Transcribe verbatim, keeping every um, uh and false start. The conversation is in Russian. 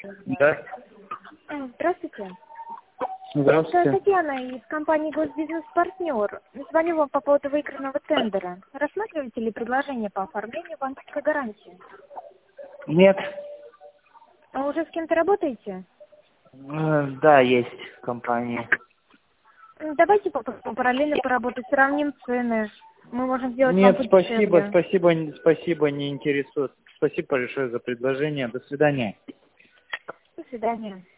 Да. Здравствуйте. Здравствуйте. Это Татьяна из компании «Госбизнес-партнер». Звоню вам по поводу выигранного тендера. Рассматриваете ли предложение по оформлению банковской гарантии? Нет. А уже с кем-то работаете? Э, Да, есть компания. М, Давайте попробуем параллельно поработать, сравним цены. Мы можем сделать вам Нет, спасибо, подешевле. спасибо, н- спасибо, не интересует. Спасибо большое за предложение. До свидания. До свидания.